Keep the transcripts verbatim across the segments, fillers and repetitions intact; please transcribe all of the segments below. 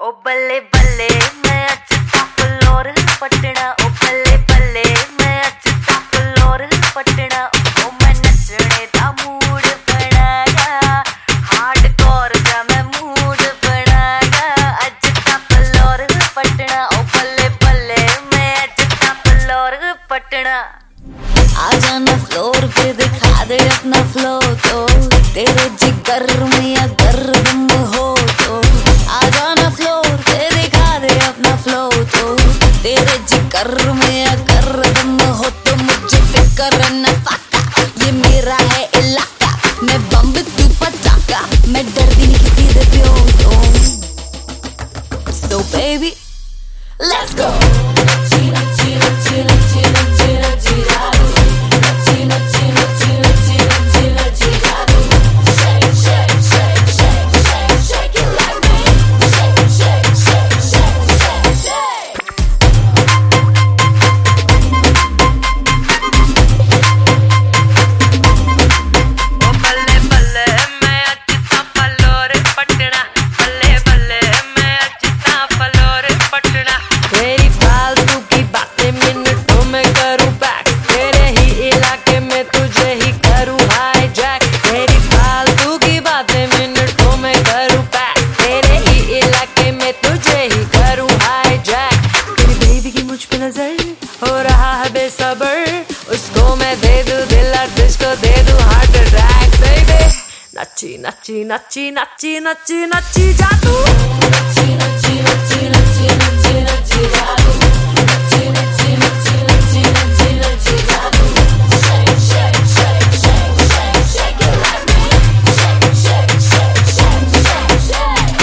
ओ बल्ले बल्ले मैं अचता फ्लोर पटना, ओ बल्ले बल्ले मैं अचता फ्लोर पटना। ओ मैं नचने दा मूड बनाया, हार्डकोर दा मैं मूड बनाया। अचता फ्लोर पटना, ओ बल्ले बल्ले मैं अचता फ्लोर पटना। आ जाना फ्लोर पे दिखा दे अपना फ्लो, तो तेरे जिगर में अगर दम हो तो आ जाना फ्लोर पे दिखा दे अपना फ्लो, तो तेरे जिगर में अगर दम हो तो मुझे फिक्र न फाका, ये मेरा है इलाका, मैं बम तू पटाखा, मैं डरती नहीं किसी से प्यो तो। So baby let's go। हो रहा है बेसबर, उसको मैं दे दूं दिल और तुझको दे दूं हार्ट अटैक बेबी। नच्ची नच्ची नच्ची नच्ची नच्ची नच्ची जा तू, नच्ची नच्ची नच्ची नच्ची नच्ची नच्ची जा तू, नच्ची नच्ची नच्ची नच्ची नच्ची नच्ची जा तू। Shake shake shake shake shake shake it like me, shake shake shake shake shake shake।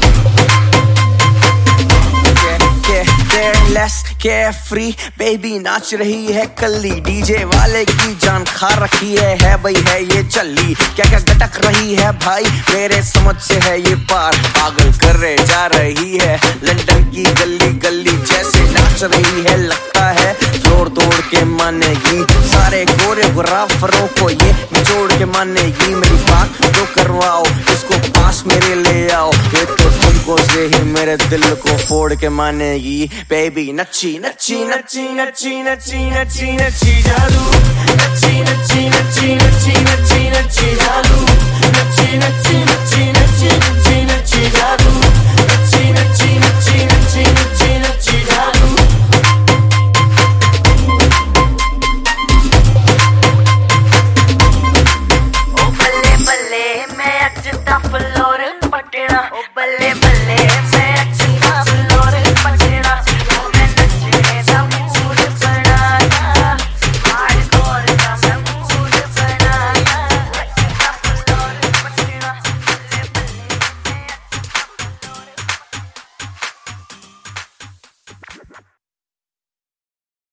Yeah yeah careless carefree baby नाच रही है कल्ली, डीजे वाले की जान खा रखी है, है भाई है ये चल्ली। क्या क्या गटक रही है भाई मेरे समझ से है ये पार, पागल करे जा रही है लंदन की गली गली, जैसे नाच रही है लगता है फ्लोर तोड़ के मानेगी, सारे कोरियोग्राफरों को ये निचोड़ के मानेगी। मेरी बात तो करवाओ, इसको पास मेरे ले आओ, ये तो तुमको से ही मेरे दिल को फोड़ के मानेगी बेबी। नच्ची नच्ची नच्ची नच्ची नच्ची नच्ची नच्ची जादू, नच्ची नच्ची नच्ची नच्ची नच्ची नच्ची जादू, नच्ची नच्ची नच्ची नच्ची नच्ची नच्ची जादू।